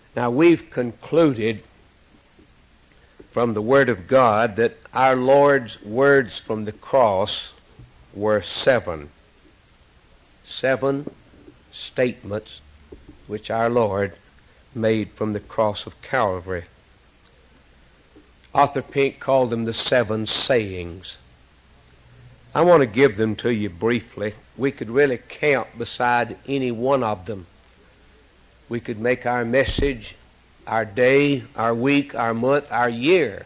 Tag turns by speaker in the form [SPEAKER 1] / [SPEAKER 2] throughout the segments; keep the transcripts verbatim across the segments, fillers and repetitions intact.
[SPEAKER 1] Now, we've concluded from the Word of God that our Lord's words from the cross were seven. Seven statements which our Lord made from the cross of Calvary. Arthur Pink called them the seven sayings. I want to give them to you briefly. We could really count beside any one of them. We could make our message, our day, our week, our month, our year,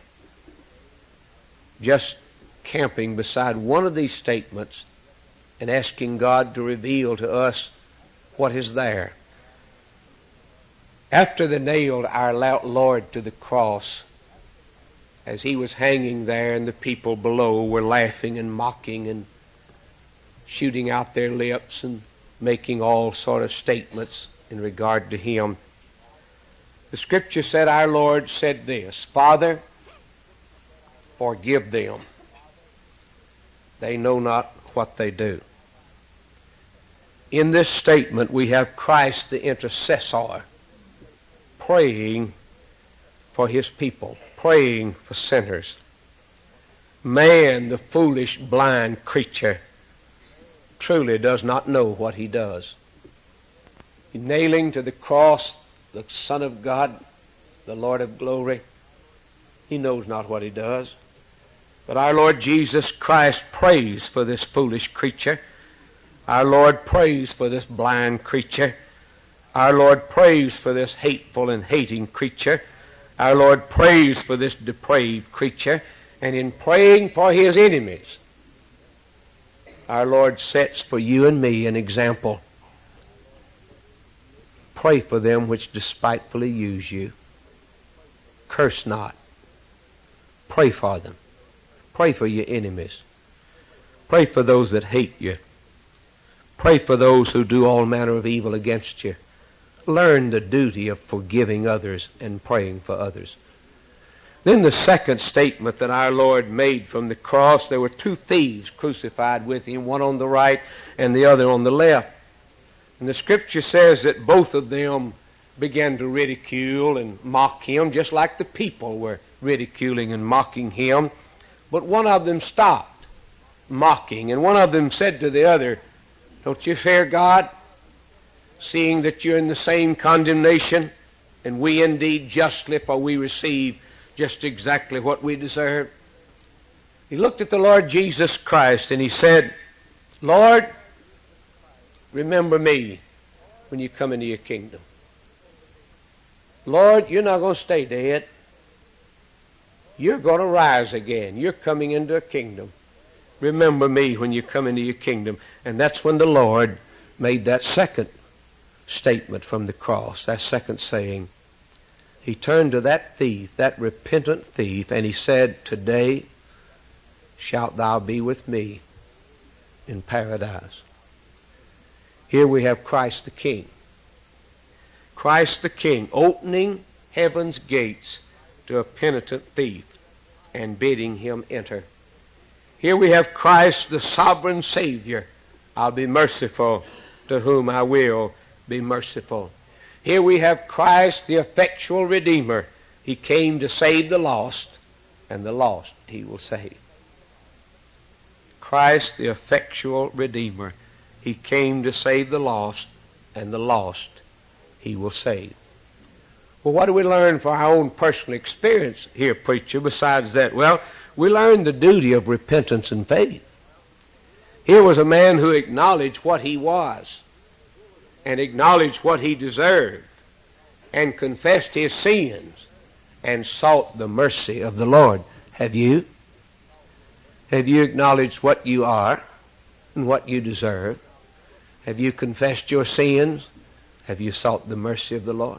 [SPEAKER 1] just camping beside one of these statements and asking God to reveal to us what is there. After they nailed our Lord to the cross, as he was hanging there and the people below were laughing and mocking and shooting out their lips and making all sort of statements in regard to him, the Scripture said our Lord said this, "Father, forgive them. They know not what they do." In this statement we have Christ the intercessor praying for his people, praying for sinners. Man, the foolish, blind creature, truly does not know what he does. Nailing to the cross the Son of God, the Lord of glory, he knows not what he does. But our Lord Jesus Christ prays for this foolish creature. Our Lord prays for this blind creature. Our Lord prays for this hateful and hating creature. Our Lord prays for this depraved creature. And in praying for his enemies, our Lord sets for you and me an example. Pray for them which despitefully use you. Curse not. Pray for them. Pray for your enemies. Pray for those that hate you. Pray for those who do all manner of evil against you. Learn the duty of forgiving others and praying for others. Then the second statement that our Lord made from the cross, there were two thieves crucified with him, one on the right and the other on the left. And the Scripture says that both of them began to ridicule and mock him, just like the people were ridiculing and mocking him. But one of them stopped mocking, and one of them said to the other, "Don't you fear God, seeing that you're in the same condemnation, and we indeed justly, for we receive just exactly what we deserve?" He looked at the Lord Jesus Christ and he said, "Lord, remember me when you come into your kingdom. Lord, you're not going to stay dead. You're going to rise again. You're coming into a kingdom. Remember me when you come into your kingdom." And that's when the Lord made that second statement from the cross, that second saying. He turned to that thief, that repentant thief, and he said, "Today shalt thou be with me in paradise." Here we have Christ the King. Christ the King opening heaven's gates to a penitent thief and bidding him enter. Here we have Christ the sovereign Savior. "I'll be merciful to whom I will be merciful." Here we have Christ the effectual Redeemer. He came to save the lost, and the lost he will save. Christ the effectual Redeemer. He came to save the lost, and the lost he will save. Well, what do we learn for our own personal experience here, preacher, besides that? Well, we learn the duty of repentance and faith. Here was a man who acknowledged what he was and acknowledged what he deserved and confessed his sins and sought the mercy of the Lord. Have you? Have you acknowledged what you are and what you deserve? Have you confessed your sins? Have you sought the mercy of the Lord?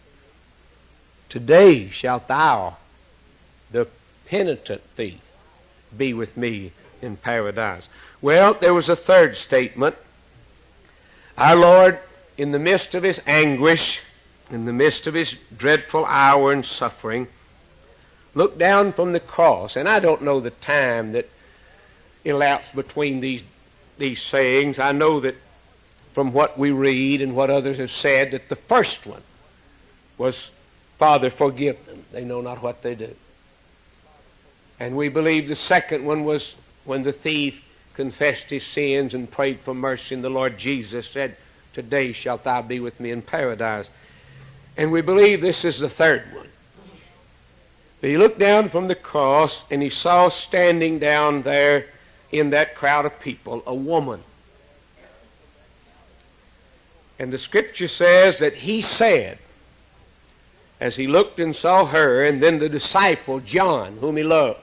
[SPEAKER 1] "Today shalt thou, the penitent thief, be with me in paradise." Well, there was a third statement. Our Lord, in the midst of his anguish, in the midst of his dreadful hour and suffering, looked down from the cross. And I don't know the time that elapsed between these, these sayings. I know that from what we read and what others have said, that the first one was Father, forgive them. They know not what they do. And we believe the second one was when the thief confessed his sins and prayed for mercy, and the Lord Jesus said, today shalt thou be with me in paradise. And we believe this is the third one. But he looked down from the cross, and he saw standing down there in that crowd of people a woman. And the Scripture says that he said, as he looked and saw her, and then the disciple John, whom he loved,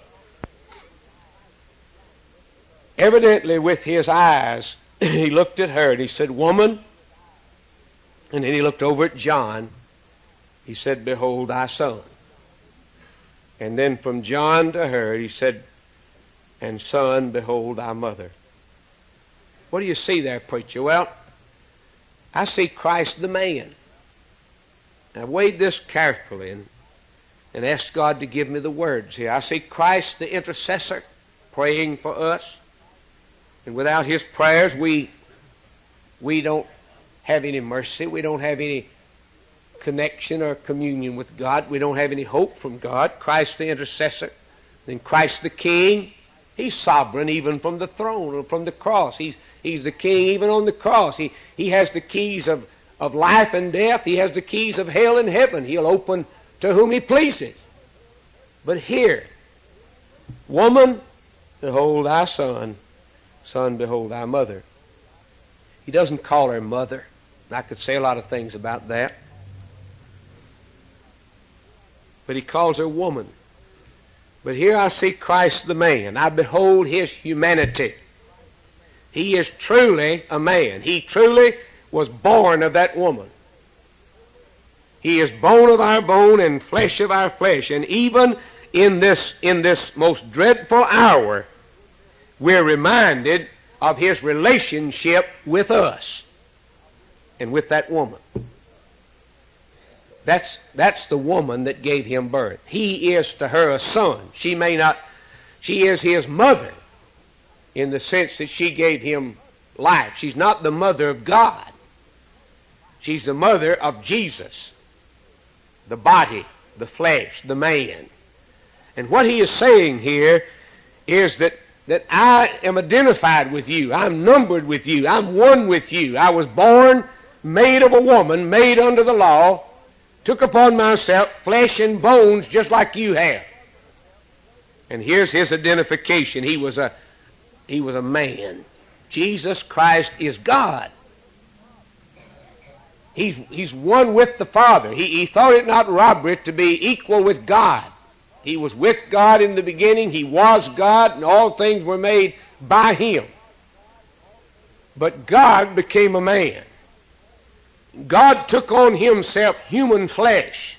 [SPEAKER 1] evidently with his eyes, he looked at her and he said, woman. And then he looked over at John. He said, behold thy son. And then from John to her, he said, and son, behold thy mother. What do you see there, preacher? Well, I see Christ the man. I weighed this carefully and, and asked God to give me the words here. I see Christ the intercessor praying for us. And without his prayers, we, we don't have any mercy. We don't have any connection or communion with God. We don't have any hope from God. Christ the intercessor. Then Christ the king. He's sovereign even from the throne or from the cross. He's, he's the king even on the cross. He, he has the keys of, of life and death. He has the keys of hell and heaven. He'll open to whom he pleases. But here, woman, behold thy son. Son, behold thy mother. He doesn't call her mother. I could say a lot of things about that. But he calls her woman. But here I see Christ the man. I behold his humanity. He is truly a man. He truly was born of that woman. He is bone of our bone and flesh of our flesh. And even in this, in this most dreadful hour, we're reminded of his relationship with us and with that woman. That's, that's the woman that gave him birth. He is to her a son. She may not, she is his mother in the sense that she gave him life. She's not the mother of God. She's the mother of Jesus, the body, the flesh, the man. And what he is saying here is that that I am identified with you. I'm numbered with you. I'm one with you. I was born, made of a woman, made under the law, took upon myself flesh and bones just like you have. And here's his identification. He was a, he was a man. Jesus Christ is God. He's, he's one with the Father. He, he thought it not robbery to be equal with God. He was with God in the beginning. He was God, and all things were made by him. But God became a man. God took on himself human flesh.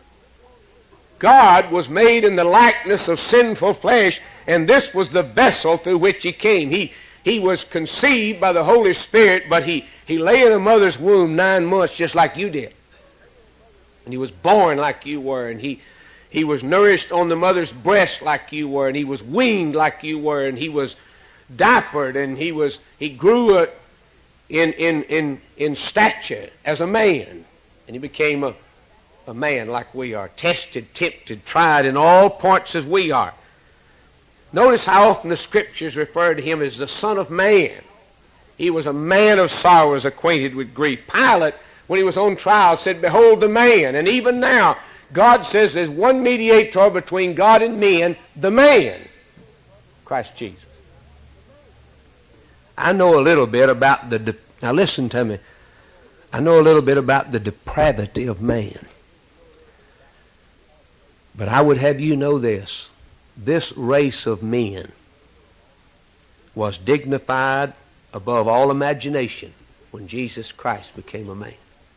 [SPEAKER 1] God was made in the likeness of sinful flesh, and this was the vessel through which he came. He, he was conceived by the Holy Spirit, but he, he lay in a mother's womb nine months just like you did. And he was born like you were, and he He was nourished on the mother's breast like you were, and he was weaned like you were, and he was diapered, and he was he grew up in in in in stature as a man, and he became a, a man like we are, tested, tempted, tried in all points as we are. Notice how often the Scriptures refer to him as the Son of Man. He was a man of sorrows, acquainted with grief. Pilate, when he was on trial, said, behold the man. And even now, God says there's one mediator between God and men, the man, Christ Jesus. I know a little bit about the, de- now listen to me, I know a little bit about the depravity of man. But I would have you know this, this race of men was dignified above all imagination when Jesus Christ became a man.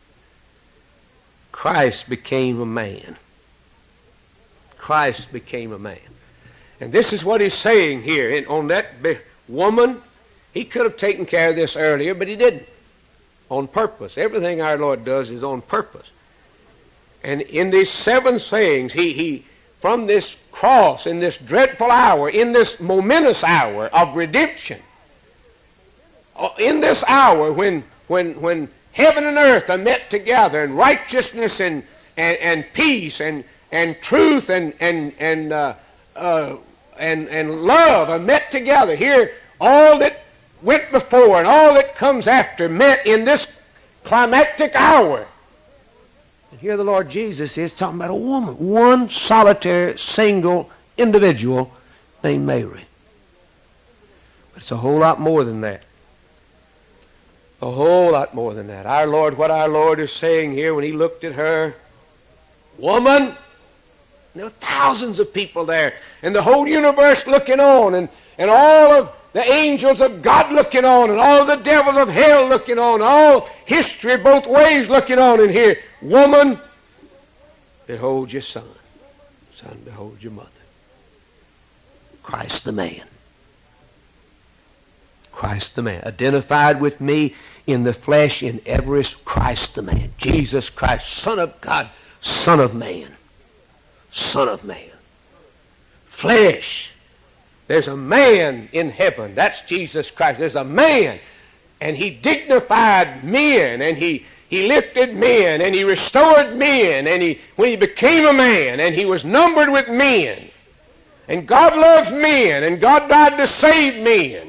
[SPEAKER 1] Christ became a man. Christ became a man. And this is what he's saying here. And on that be- woman, he could have taken care of this earlier, but he didn't. On purpose. Everything our Lord does is on purpose. And in these seven sayings, he, he from this cross, in this dreadful hour, in this momentous hour of redemption, in this hour when, when, when heaven and earth are met together, and righteousness and, and, and peace and, and truth and, and, and, uh, uh, and, and love are met together. Here, all that went before and all that comes after met in this climactic hour. And here the Lord Jesus is talking about a woman, one solitary, single individual named Mary. But it's a whole lot more than that. A whole lot more than that. Our Lord, what our Lord is saying here when he looked at her, woman, there were thousands of people there, and the whole universe looking on, and, and all of the angels of God looking on, and all the devils of hell looking on, all history both ways looking on. And here, woman, behold your son. Son, behold your mother. Christ the man. Christ the man. Identified with me in the flesh in Everest, Christ the man. Jesus Christ, Son of God, Son of man. Son of man. Flesh. There's a man in heaven. That's Jesus Christ. There's a man. And he dignified men, and he, he lifted men, and he restored men, and he when he became a man, and he was numbered with men. And God loves men, and God died to save men.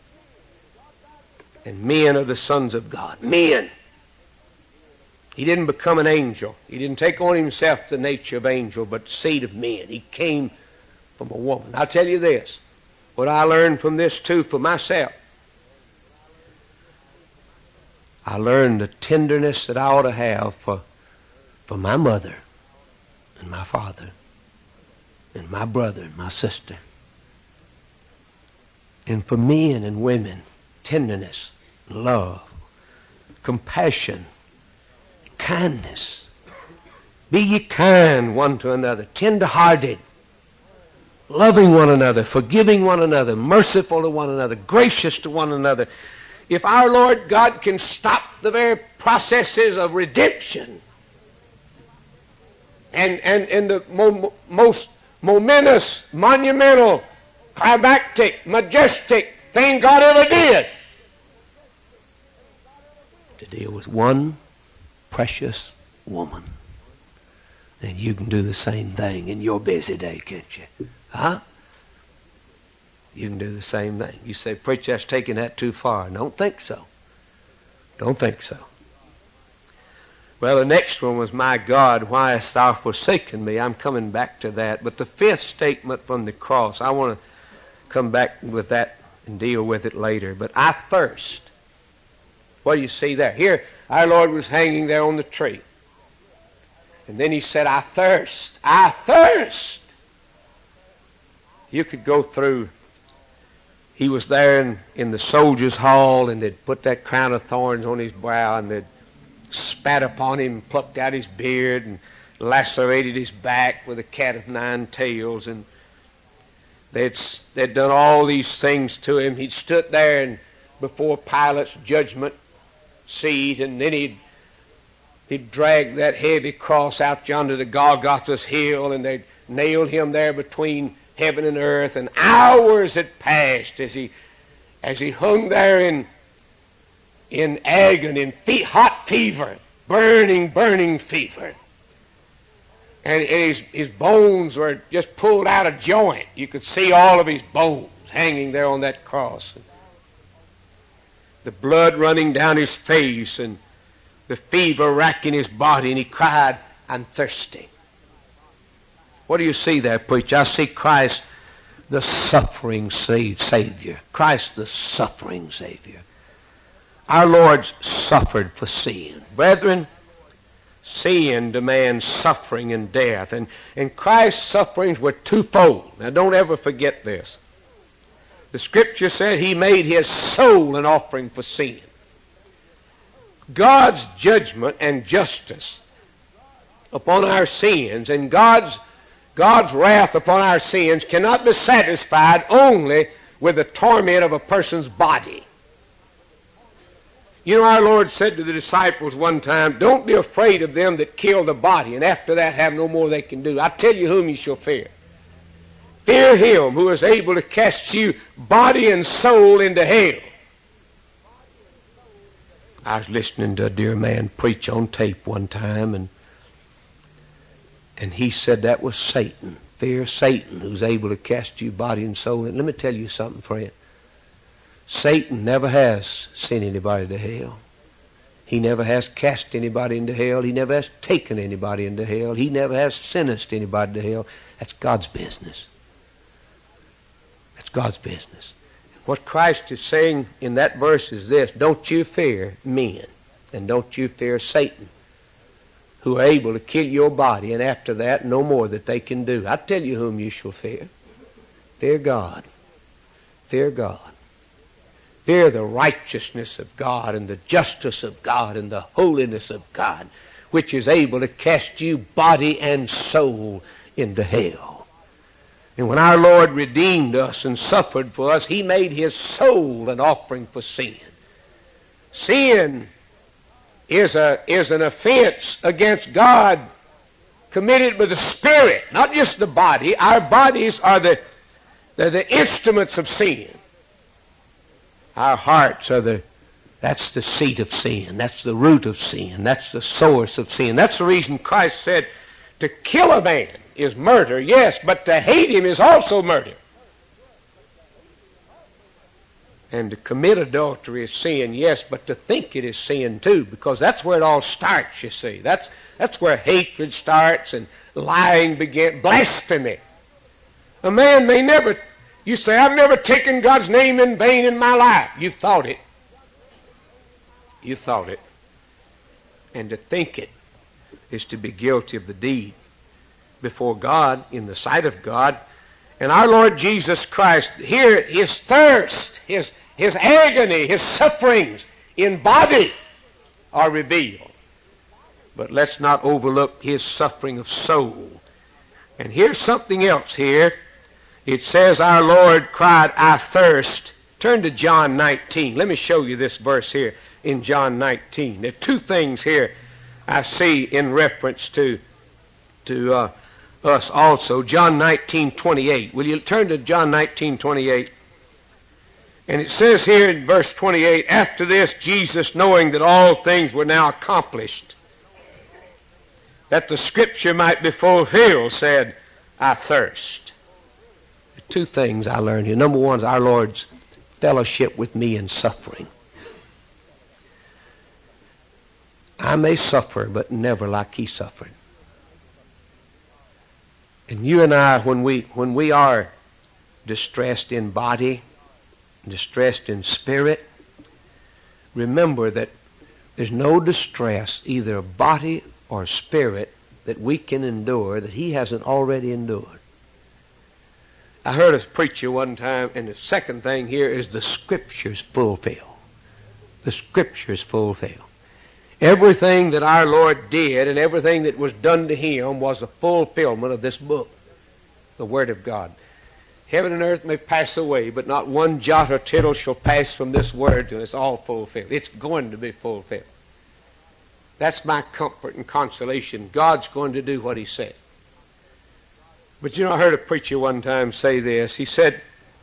[SPEAKER 1] And men are the sons of God. Men. He didn't become an angel. He didn't take on himself the nature of angel, but seed of men. He came from a woman. I'll tell you this. What I learned from this, too, for myself. I learned the tenderness that I ought to have for, for my mother and my father and my brother and my sister. And for men and women, tenderness, love, compassion, kindness. Be ye kind one to another, tender-hearted, loving one another, forgiving one another, merciful to one another, gracious to one another. If our Lord God can stop the very processes of redemption and, and, and the mo- most momentous, monumental, climactic, majestic thing God ever did, to deal with one precious woman, then you can do the same thing in your busy day, can't you? Huh? You can do the same thing. You say, preacher, that's taking that too far. Don't think so. Don't think so. Well, the next one was, my God, why hast thou forsaken me? I'm coming back to that. But the fifth statement from the cross, I want to come back with that and deal with it later. But I thirst. What do you see there? Here, our Lord was hanging there on the tree. And then he said, I thirst. I thirst. You could go through. He was there in, in the soldiers' hall, and they'd put that crown of thorns on his brow, and they'd spat upon him, plucked out his beard, and lacerated his back with a cat of nine tails. And they'd, they'd done all these things to him. He'd stood there and before Pilate's judgment seat, and then he'd, he'd dragged that heavy cross out yonder to Golgotha's hill, and they'd nailed him there between heaven and earth, and hours had passed as he as he hung there in in agony, in fe- hot fever, burning, burning fever. And, and his, his bones were just pulled out of joint. You could see all of his bones hanging there on that cross. The blood running down his face and the fever racking his body, and he cried, I'm thirsty. What do you see there, preacher? I see Christ, the suffering Savior. Christ, the suffering Savior. Our Lord's suffered for sin. Brethren, sin demands suffering and death. And, and Christ's sufferings were twofold. Now, don't ever forget this. The Scripture said he made his soul an offering for sin. God's judgment and justice upon our sins and God's God's wrath upon our sins cannot be satisfied only with the torment of a person's body. You know, our Lord said to the disciples one time, don't be afraid of them that kill the body, and after that have no more they can do. I tell you whom you shall fear. Fear him who is able to cast you body and soul into hell. I was listening to a dear man preach on tape one time, and And he said that was Satan. Fear Satan, who's able to cast you body and soul. And let me tell you something, friend. Satan never has sent anybody to hell. He never has cast anybody into hell. He never has taken anybody into hell. He never has sentenced anybody to hell. That's God's business. That's God's business. What Christ is saying in that verse is this: don't you fear men, and don't you fear Satan, who are able to kill your body, and after that, no more that they can do. I tell you whom you shall fear. Fear God. Fear God. Fear the righteousness of God and the justice of God and the holiness of God, which is able to cast you body and soul into hell. And when our Lord redeemed us and suffered for us, he made his soul an offering for sin. Sin is a is an offense against God committed with the spirit, not just the body. Our bodies are the they're the instruments of sin. Our hearts are the that's the seat of sin. That's the root of sin. That's the source of sin. That's the reason Christ said to kill a man is murder, yes, but to hate him is also murder. And to commit adultery is sin, yes, but to think it is sin too, because that's where it all starts, you see. That's that's where hatred starts and lying begins, blasphemy. A man may never, you say, I've never taken God's name in vain in my life. You've thought it. You've thought it. And to think it is to be guilty of the deed before God, in the sight of God. And our Lord Jesus Christ, here his thirst, his, his agony, his sufferings in body are revealed. But let's not overlook his suffering of soul. And here's something else here. It says our Lord cried, I thirst. Turn to John nineteen. Let me show you this verse here in John nineteen. There are two things here I see in reference to, to uh, us also. John nineteen twenty-eight. Will you turn to John nineteen twenty-eight? And it says here in verse twenty-eight, after this, Jesus, knowing that all things were now accomplished, that the scripture might be fulfilled, said, I thirst. Two things I learned here. Number one is our Lord's fellowship with me in suffering. I may suffer, but never like he suffered. And you and I, when we when we are distressed in body, distressed in spirit, remember that there's no distress, either body or spirit, that we can endure that he hasn't already endured. I heard a preacher one time, and the second thing here is the Scriptures fulfill. The Scriptures fulfill. Everything that our Lord did and everything that was done to him was a fulfillment of this book, the Word of God. Heaven and earth may pass away, but not one jot or tittle shall pass from this Word till it's all fulfilled. It's going to be fulfilled. That's my comfort and consolation. God's going to do what he said. But you know, I heard a preacher one time say this. He said,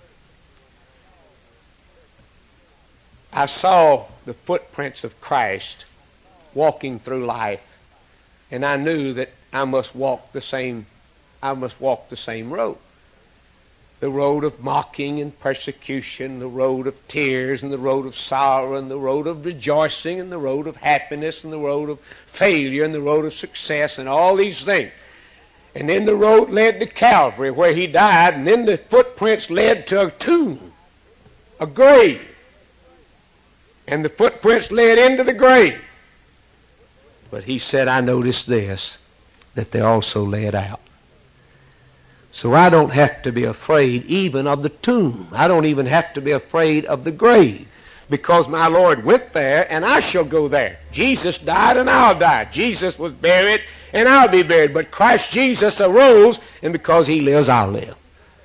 [SPEAKER 1] I saw the footprints of Christ walking through life, and I knew that I must walk the same, I must walk the same road. The road of mocking and persecution, the road of tears, and the road of sorrow, and the road of rejoicing, and the road of happiness, and the road of failure, and the road of success, and all these things. And then the road led to Calvary, where he died, and then the footprints led to a tomb, a grave. And the footprints led into the grave. But he said, I noticed this, that they also led out. So I don't have to be afraid even of the tomb. I don't even have to be afraid of the grave, because my Lord went there, and I shall go there. Jesus died, and I'll die. Jesus was buried, and I'll be buried. But Christ Jesus arose, and because he lives, I'll live.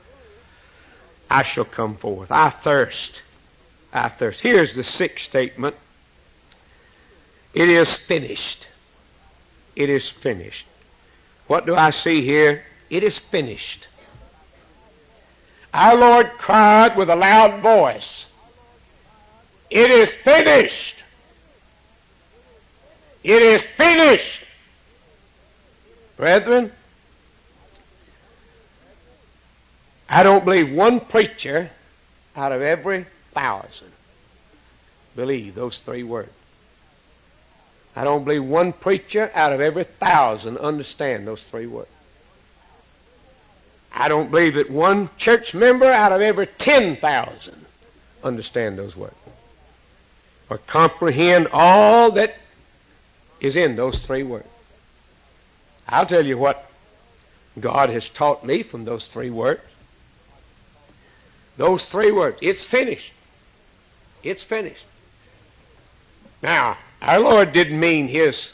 [SPEAKER 1] I shall come forth. I thirst. I thirst. Here's the sixth statement. It is finished. It is finished. What do I see here? It is finished. Our Lord cried with a loud voice, it is finished. It is finished. Brethren, I don't believe one preacher out of every thousand believe those three words. I don't believe one preacher out of every thousand understand those three words. I don't believe that one church member out of every ten thousand understand those words or comprehend all that is in those three words. I'll tell you what God has taught me from those three words. Those three words, it's finished. It's finished. Now, our Lord didn't mean his,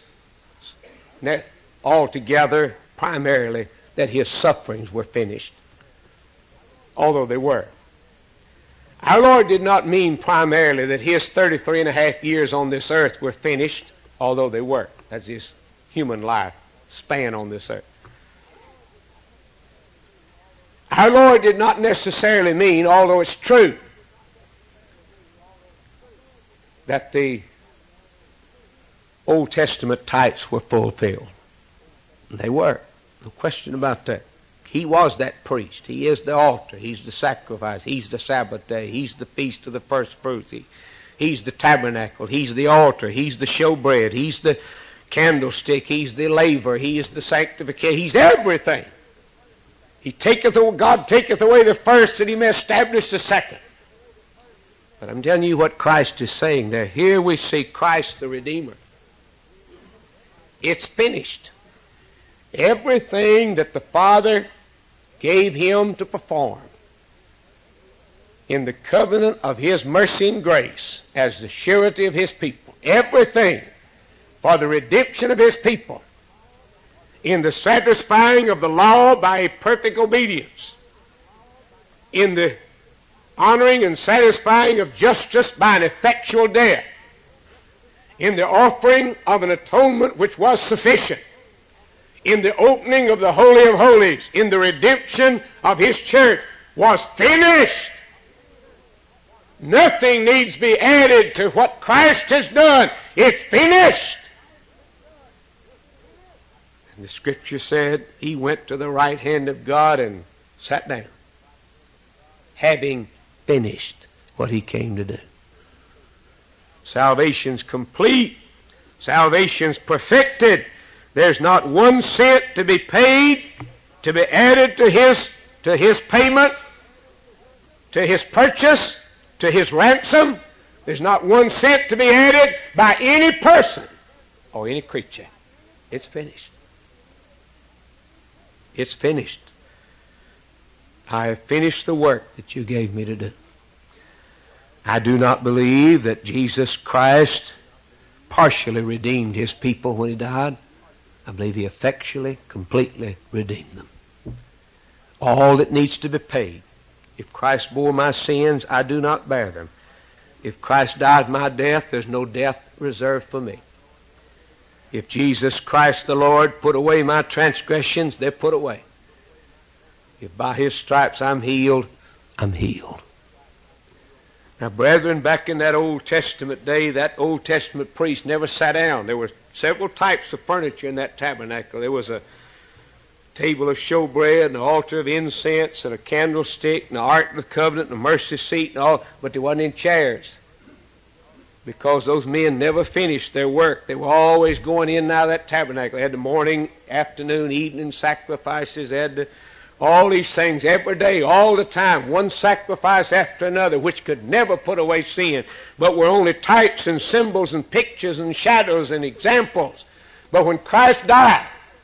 [SPEAKER 1] altogether, primarily, that his sufferings were finished, although they were. Our Lord did not mean primarily that his thirty-three and a half years on this earth were finished, although they were. That's his human life span on this earth. Our Lord did not necessarily mean, although it's true, that the Old Testament types were fulfilled. And they were. No question about that. He was that priest. He is the altar. He's the sacrifice. He's the Sabbath day. He's the feast of the first fruits. He, he's the tabernacle. He's the altar. He's the showbread. He's the candlestick. He's the laver. He is the sanctification. He's everything. He taketh away, God taketh away the first that he may establish the second. But I'm telling you what Christ is saying there. Here we see Christ the Redeemer. It's finished. Everything that the Father gave him to perform in the covenant of his mercy and grace as the surety of his people, everything for the redemption of his people, in the satisfying of the law by a perfect obedience, in the honoring and satisfying of justice by an effectual death, in the offering of an atonement which was sufficient, in the opening of the Holy of Holies, in the redemption of his church, was finished. Nothing needs to be added to what Christ has done. It's finished. And the Scripture said he went to the right hand of God and sat down, having finished what he came to do. Salvation's complete. Salvation's perfected. There's not one cent to be paid, to be added to his, to his payment, to his purchase, to his ransom. There's not one cent to be added by any person or any creature. It's finished. It's finished. I have finished the work that you gave me to do. I do not believe that Jesus Christ partially redeemed his people when he died. I believe he effectually, completely redeemed them. All that needs to be paid. If Christ bore my sins, I do not bear them. If Christ died my death, there's no death reserved for me. If Jesus Christ the Lord put away my transgressions, they're put away. If by his stripes I'm healed, I'm healed. Now, brethren, back in that Old Testament day, that Old Testament priest never sat down. There were several types of furniture in that tabernacle. There was a table of showbread, and an altar of incense, and a candlestick, and the Ark of the Covenant, and a mercy seat, and all, but there wasn't any chairs. Because those men never finished their work. They were always going in and out of that tabernacle. They had the morning, afternoon, evening sacrifices. They had the all these things every day, all the time, one sacrifice after another, which could never put away sin, but were only types and symbols and pictures and shadows and examples. But when Christ died,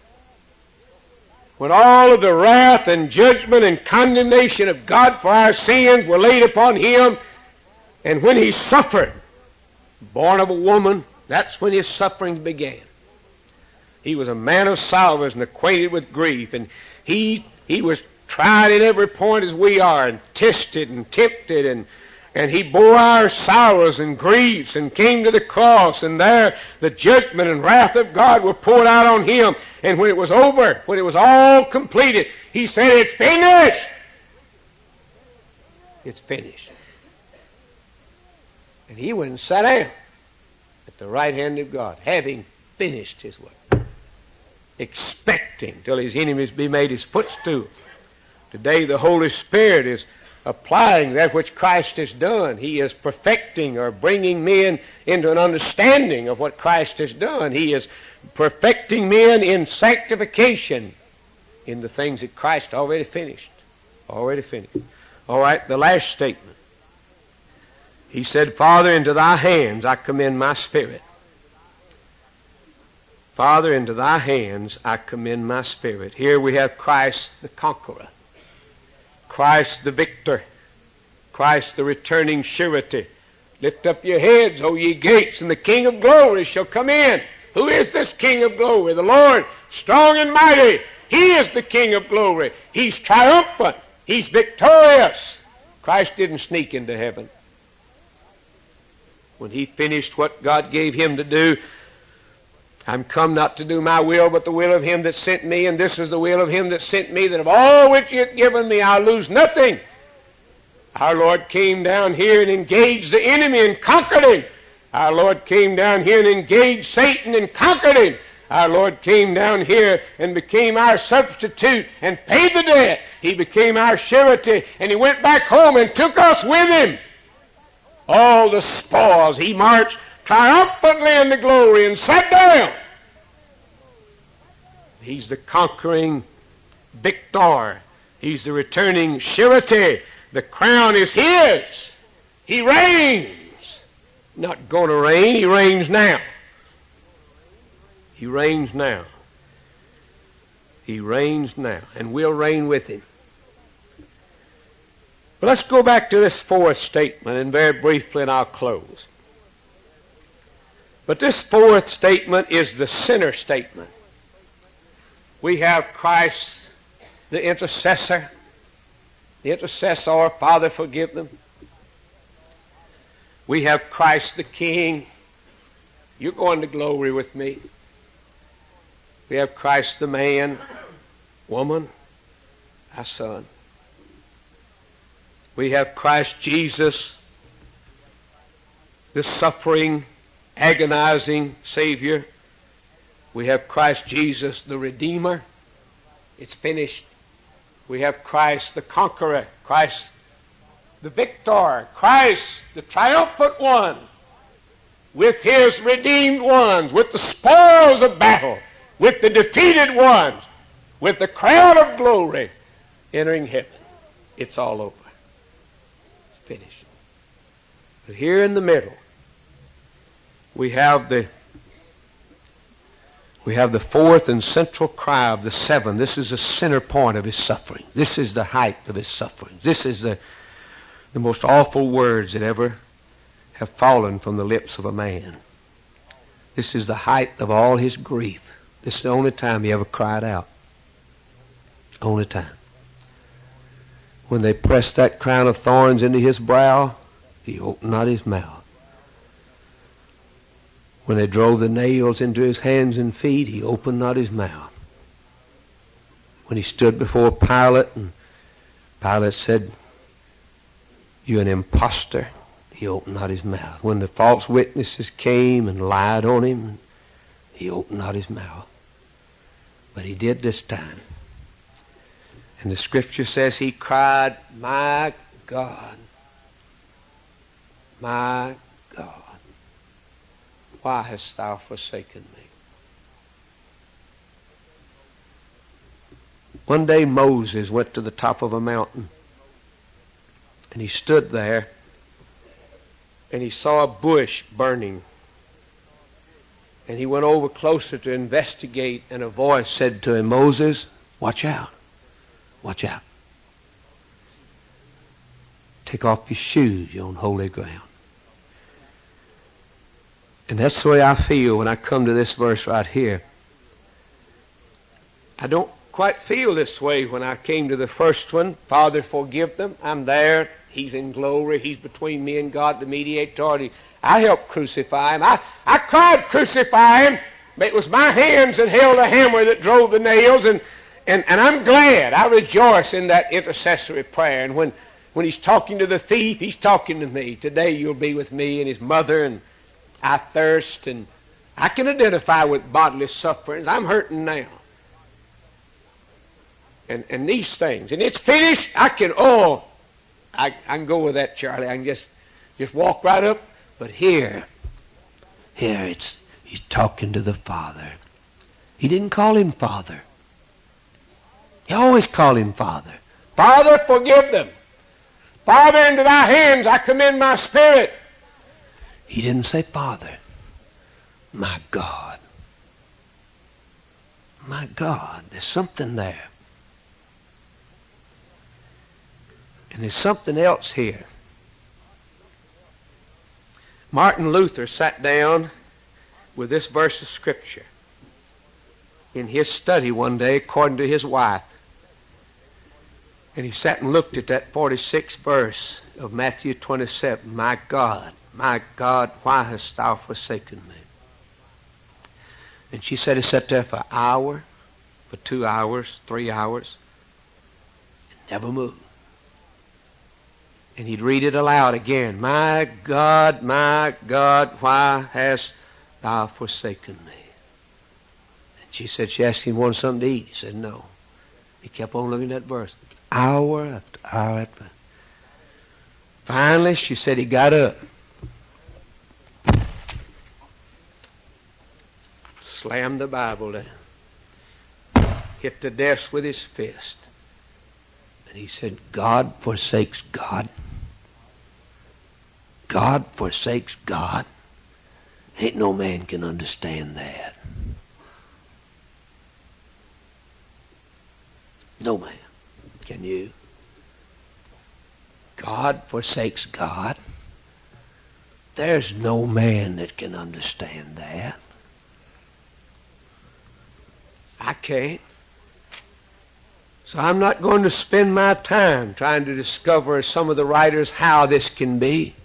[SPEAKER 1] when all of the wrath and judgment and condemnation of God for our sins were laid upon him, and when he suffered, born of a woman, that's when his sufferings began. He was a man of sorrows and acquainted with grief, and he He was tried in every point as we are, and tested and tempted, and, and he bore our sorrows and griefs and came to the cross, and there the judgment and wrath of God were poured out on him. And when it was over, when it was all completed, he said, "It's finished." It's finished. And he went and sat down at the right hand of God, having finished his work, expecting till his enemies be made his footstool, Today the Holy Spirit is applying that which Christ has done. He is perfecting or bringing men into an understanding of what Christ has done. He is perfecting men in sanctification in the things that Christ already finished. Already finished. All right, the last statement. He said, Father, into thy hands I commend my spirit. Father, into thy hands I commend my spirit. Here we have Christ the conqueror. Christ the victor. Christ the returning surety. Lift up your heads, O ye gates, and the King of glory shall come in. Who is this King of glory? The Lord, strong and mighty. He is the King of glory. He's triumphant. He's victorious. Christ didn't sneak into heaven. When he finished what God gave him to do, I'm come not to do my will, but the will of him that sent me, and this is the will of him that sent me, that of all which he hath given me I'll lose nothing. Our Lord came down here and engaged the enemy and conquered him. Our Lord came down here and engaged Satan and conquered him. Our Lord came down here and became our substitute and paid the debt. He became our surety, and he went back home and took us with him. All the spoils. He marched triumphantly in the glory and sat down. He's the conquering victor. He's the returning surety. The crown is his. He reigns. Not going to reign. He reigns now. He reigns now. He reigns now. And we'll reign with him. But let's go back to this fourth statement, and very briefly, and I'll close. But this fourth statement is the sinner statement. We have Christ, the intercessor. The intercessor, Father, forgive them. We have Christ the King. You're going to glory with me. We have Christ the man, woman, our son. We have Christ Jesus, the suffering, agonizing Savior. We have Christ Jesus, the Redeemer. It's finished. We have Christ, the conqueror. Christ, the victor. Christ, the triumphant one. With his redeemed ones. With the spoils of battle. With the defeated ones. With the crown of glory entering heaven. It's all over. It's finished. But here in the middle, we have the we have the fourth and central cry of the seven. This is the center point of his suffering. This is the height of his suffering. This is the, the most awful words that ever have fallen from the lips of a man. This is the height of all his grief. This is the only time he ever cried out. Only time. When they pressed that crown of thorns into his brow, he opened not his mouth. When they drove the nails into his hands and feet, he opened not his mouth. When he stood before Pilate, and Pilate said, "You're an impostor," he opened not his mouth. When the false witnesses came and lied on him, he opened not his mouth. But he did this time. And the scripture says he cried, "My God, my God, why hast thou forsaken me?" One day Moses went to the top of a mountain, and he stood there, and he saw a bush burning. And he went over closer to investigate, and a voice said to him, "Moses, watch out, watch out. Take off your shoes, you're on holy ground." And that's the way I feel when I come to this verse right here. I don't quite feel this way when I came to the first one. Father, forgive them. I'm there. He's in glory. He's between me and God, the mediator. I helped crucify him. I, I cried, "Crucify him." But it was my hands that held the hammer that drove the nails. And, and, and I'm glad. I rejoice in that intercessory prayer. And when, when he's talking to the thief, he's talking to me. Today you'll be with me and his mother, and I thirst, and I can identify with bodily sufferings. I'm hurting now. and, and these things. And it's finished. I can, oh, I, I can go with that, Charlie. I can just, just walk right up. But here, here it's, he's talking to the Father. He didn't call him Father. He always called him Father. Father, forgive them. Father, into thy hands I commend my spirit. He didn't say Father. My God. My God. There's something there. And there's something else here. Martin Luther sat down with this verse of Scripture in his study one day according to his wife. And he sat and looked at that forty-sixth verse of Matthew twenty-seven. My God, my God, why hast thou forsaken me? And she said he sat there for an hour, for two hours, three hours, and never moved. And he'd read it aloud again. My God, my God, why hast thou forsaken me? And she said, she asked him, wanted something to eat. He said, no. He kept on looking at that verse. Hour after hour after. Finally, she said he got up. Slammed the Bible down. Hit the desk with his fist. And he said, God forsakes God. God forsakes God. Ain't no man can understand that. No man. Can you? God forsakes God. There's no man that can understand that. I can't. So I'm not going to spend my time trying to discover, as some of the writers, how this can be.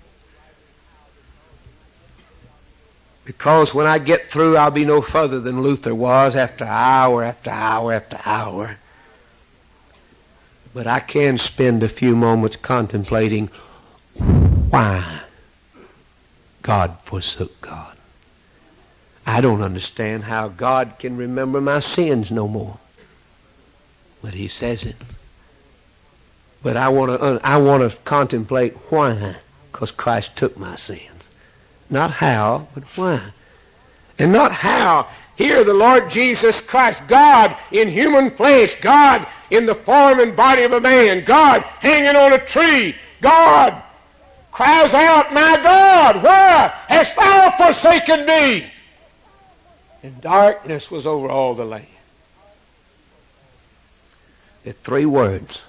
[SPEAKER 1] Because when I get through, I'll be no further than Luther was after hour after hour after hour. But I can spend a few moments contemplating why God forsook God. I don't understand how God can remember my sins no more. But he says it. But I want to I want to contemplate why, because Christ took my sins. Not how, but why. And not how. Here the Lord Jesus Christ, God in human flesh, God in the form and body of a man, God hanging on a tree, God cries out, my God, why hast thou forsaken me? And darkness was over all the land. There are three words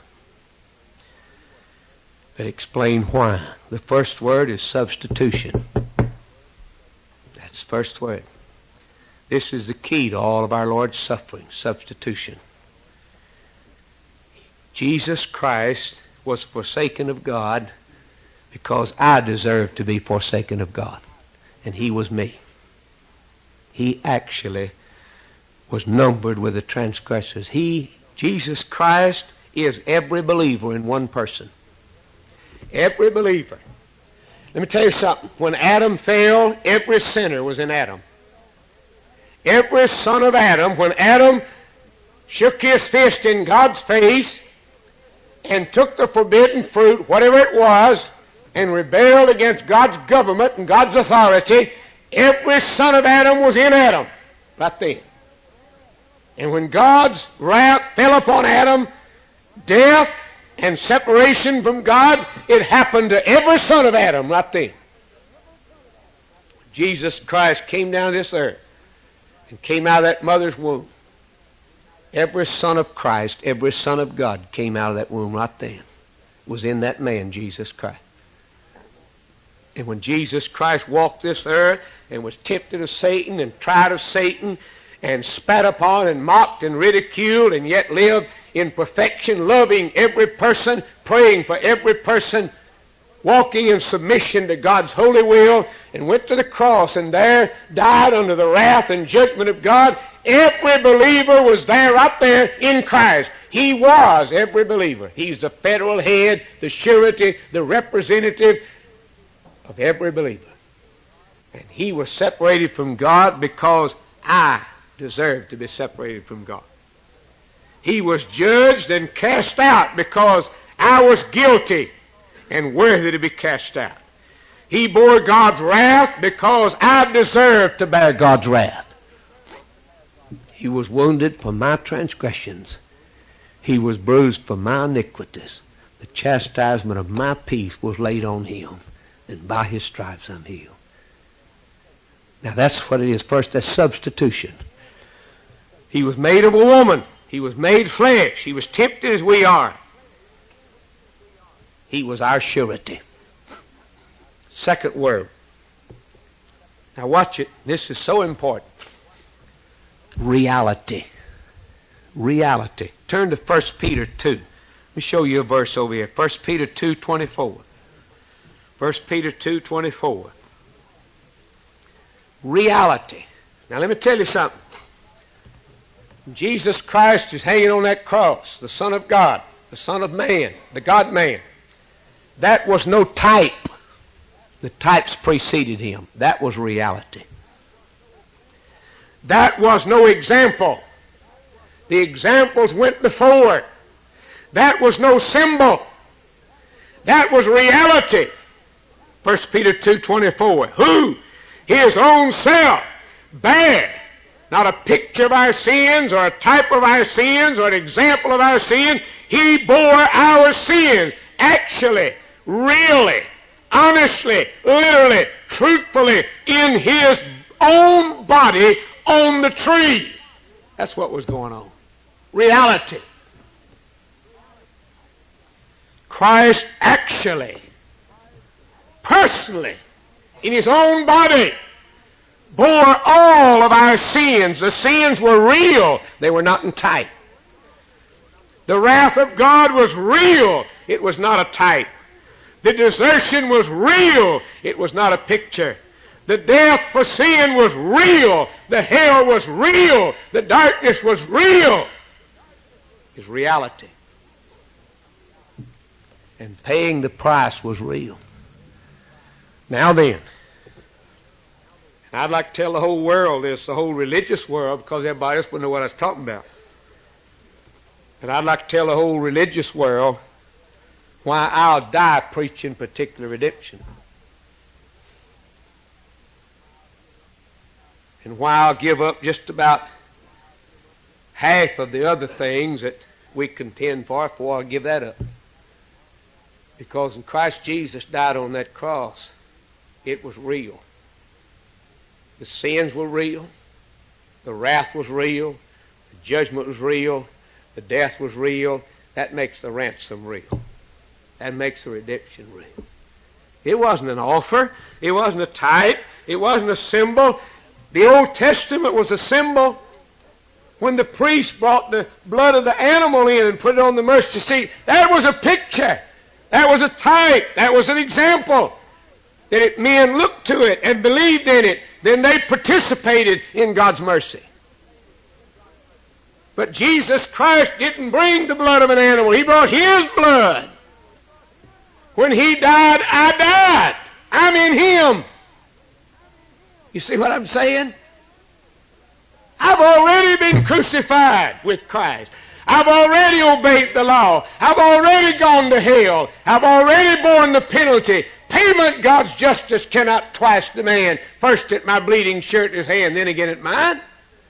[SPEAKER 1] that explain why. The first word is substitution. That's the first word. This is the key to all of our Lord's suffering, substitution. Jesus Christ was forsaken of God because I deserved to be forsaken of God. And he was me. He actually was numbered with the transgressors. He, Jesus Christ, is every believer in one person. Every believer. Let me tell you something. When Adam fell, every sinner was in Adam. Every son of Adam, when Adam shook his fist in God's face and took the forbidden fruit, whatever it was, and rebelled against God's government and God's authority, every son of Adam was in Adam right then. And when God's wrath fell upon Adam, death and separation from God, it happened to every son of Adam right then. Jesus Christ came down this earth and came out of that mother's womb. Every son of Christ, every son of God came out of that womb right then. Was in that man, Jesus Christ. And when Jesus Christ walked this earth and was tempted of Satan and tried of Satan and spat upon and mocked and ridiculed and yet lived in perfection, loving every person, praying for every person, walking in submission to God's holy will, and went to the cross and there died under the wrath and judgment of God, every believer was there right there in Christ. He was every believer. He's the federal head, the surety, the representative of every believer. And he was separated from God because I deserved to be separated from God.
[SPEAKER 2] He was judged and cast out because I was guilty and worthy to be cast out. He bore God's wrath because I deserved to bear God's wrath. He was wounded for my transgressions. He was bruised for my iniquities. The chastisement of my peace was laid on him, and by his stripes I'm healed. Now that's what it is. First, that's substitution. He was made of a woman. He was made flesh. He was tempted as we are. He was our surety. Second word. Now watch it. This is so important. Reality. Reality. Turn to First Peter two. Let me show you a verse over here. First Peter two twenty-four. First Peter two twenty-four. Reality. Now let me tell you something. Jesus Christ is hanging on that cross, the Son of God, the Son of Man, the God-man. That was no type. The types preceded him. That was reality. That was no example. The examples went before. That was no symbol. That was reality. First Peter two twenty-four. Who his own self bare, not a picture of our sins or a type of our sins or an example of our sin. He bore our sins actually, really, honestly, literally, truthfully in his own body on the tree. That's what was going on. Reality. Christ actually, personally, in his own body, bore all of our sins. The sins were real. They were not in type. The wrath of God was real. It was not a type. The desertion was real. It was not a picture. The death for sin was real. The hell was real. The darkness was real. It's reality. And paying the price was real. Now then, I'd like to tell the whole world this, the whole religious world, because everybody else would know what I was talking about. And I'd like to tell the whole religious world why I'll die preaching particular redemption. And why I'll give up just about half of the other things that we contend for before I give that up. Because when Christ Jesus died on that cross, it was real. The sins were real. The wrath was real. The judgment was real. The death was real. That makes the ransom real. That makes the redemption real. It wasn't an offer. It wasn't a type. It wasn't a symbol. The Old Testament was a symbol. When the priest brought the blood of the animal in and put it on the mercy seat, that was a picture. That was a type. That was an example. That if men looked to it and believed in it, then they participated in God's mercy. But Jesus Christ didn't bring the blood of an animal. He brought his blood. When he died, I died. I'm in him. You see what I'm saying? I've already been crucified with Christ. I've already obeyed the law. I've already gone to hell. I've already borne the penalty. Payment, God's justice cannot twice demand. First at my bleeding shirt in his hand, then again at mine.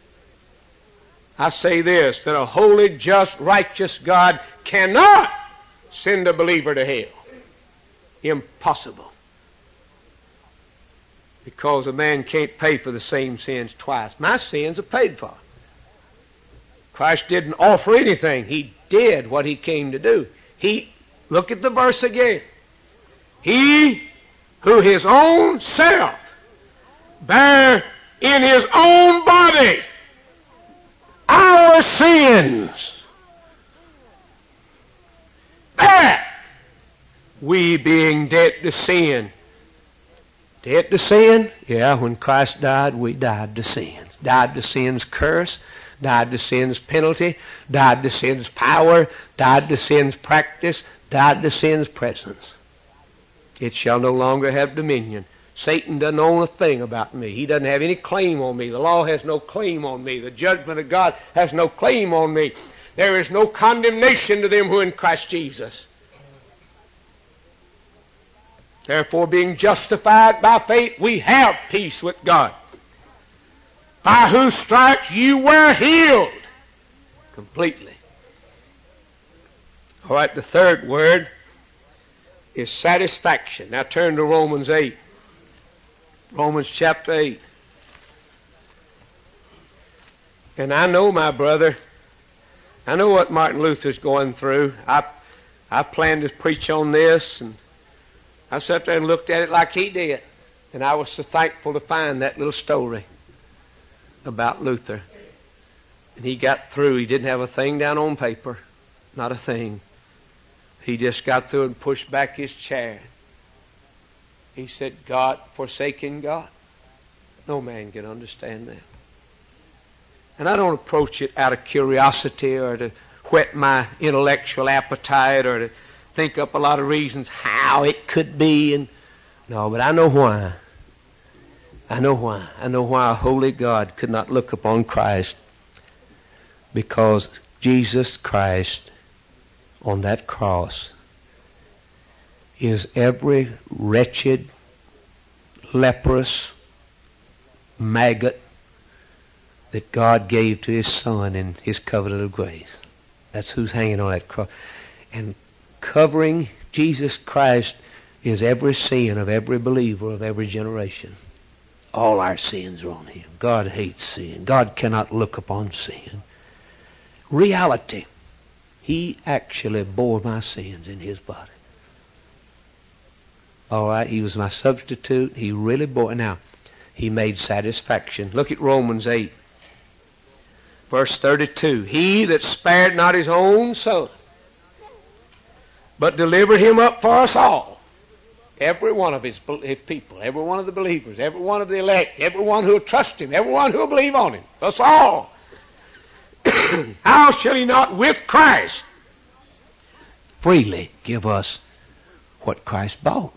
[SPEAKER 2] I say this, that a holy, just, righteous God cannot send a believer to hell. Impossible. Because a man can't pay for the same sins twice. My sins are paid for. Christ didn't offer anything. He did what he came to do. He, look at the verse again. He who his own self bare in his own body our sins, that we being dead to sin. Dead to sin? Yeah, when Christ died, we died to sins. Died to sin's curse, died to sin's penalty, died to sin's power, died to sin's practice, died to sin's presence. It shall no longer have dominion. Satan doesn't own a thing about me. He doesn't have any claim on me. The law has no claim on me. The judgment of God has no claim on me. There is no condemnation to them who are in Christ Jesus. Therefore, being justified by faith, we have peace with God, by whose stripes you were healed completely. All right, the third word is satisfaction. Now turn to Romans eight. Romans chapter eight. And I know, my brother, I know what Martin Luther's going through. I, I planned to preach on this, and I sat there and looked at it like he did. And I was so thankful to find that little story about Luther. And he got through. He didn't have a thing down on paper. Not a thing. He just got through and pushed back his chair. He said, God, forsaking God. No man can understand that. And I don't approach it out of curiosity or to whet my intellectual appetite or to think up a lot of reasons how it could be. And no, but I know why. I know why. I know why a holy God could not look upon Christ. Because Jesus Christ on that cross is every wretched, leprous maggot that God gave to his Son in his covenant of grace. That's who's hanging on that cross. And covering Jesus Christ is every sin of every believer of every generation. All our sins are on him. God hates sin. God cannot look upon sin. Reality. He actually bore my sins in his body. All right, he was my substitute. He really bore. Now, he made satisfaction. Look at Romans eight. Verse thirty-two, he that spared not his own son, but delivered him up for us all. Every one of his, his people, every one of the believers, every one of the elect, every one who will trust him, every one who will believe on him, us all. How shall he not with Christ freely give us what Christ bought?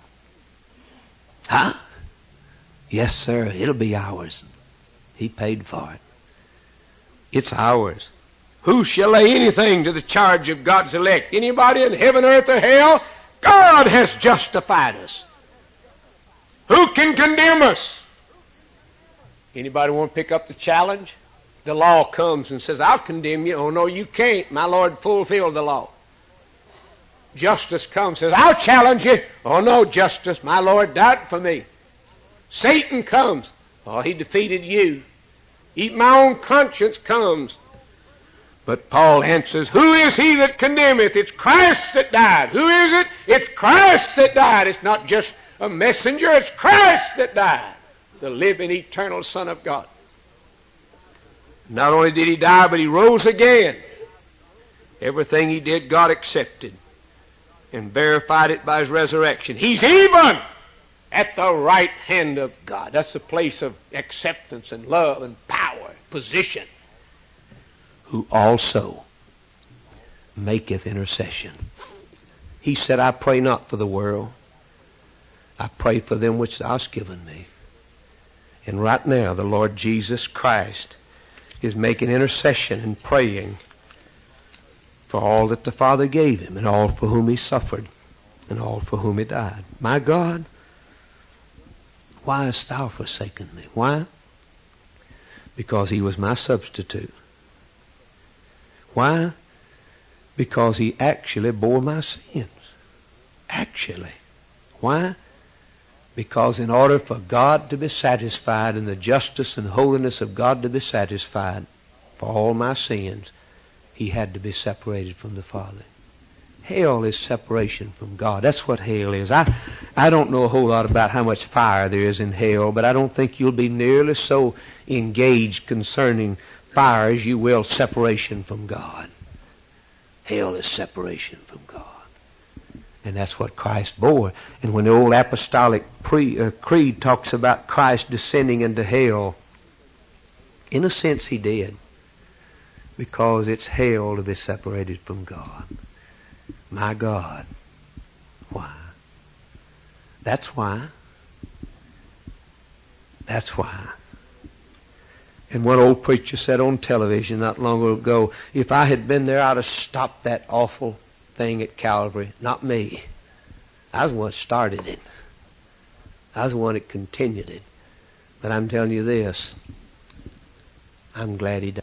[SPEAKER 2] Huh? Yes, sir, it'll be ours. He paid for it. It's ours. Who shall lay anything to the charge of God's elect? Anybody in heaven, earth, or hell? God has justified us. Who can condemn us? Anybody want to pick up the challenge? The law comes and says, I'll condemn you. Oh, no, you can't. My Lord fulfilled the law. Justice comes and says, I'll challenge you. Oh, no, justice. My Lord died for me. Satan comes. Oh, he defeated you. Even my own conscience comes. But Paul answers, who is he that condemneth? It's Christ that died. Who is it? It's Christ that died. It's not just a messenger. It's Christ that died. The living, eternal Son of God. Not only did he die, but he rose again. Everything he did, God accepted and verified it by his resurrection. He's even at the right hand of God. That's the place of acceptance and love and power, position. Who also maketh intercession. He said, I pray not for the world. I pray for them which thou hast given me. And right now, the Lord Jesus Christ is making intercession and praying for all that the Father gave him and all for whom he suffered and all for whom he died. My God, why hast thou forsaken me? Why? Because he was my substitute. Why? Because he actually bore my sins. Actually. Why? Because in order for God to be satisfied and the justice and holiness of God to be satisfied for all my sins, he had to be separated from the Father. Hell is separation from God. That's what hell is. I, I don't know a whole lot about how much fire there is in hell, but I don't think you'll be nearly so engaged concerning fire as you will separation from God. Hell is separation from God. And that's what Christ bore. And when the old apostolic pre, uh, creed talks about Christ descending into hell, in a sense he did. Because it's hell to be separated from God. My God. Why? That's why. That's why.
[SPEAKER 1] And one old preacher said on television not long ago, if I had been there, I'd have stopped that awful thing at Calvary. Not me. I was the one that started it. I was the one that continued it. But I'm telling you this, I'm glad he died.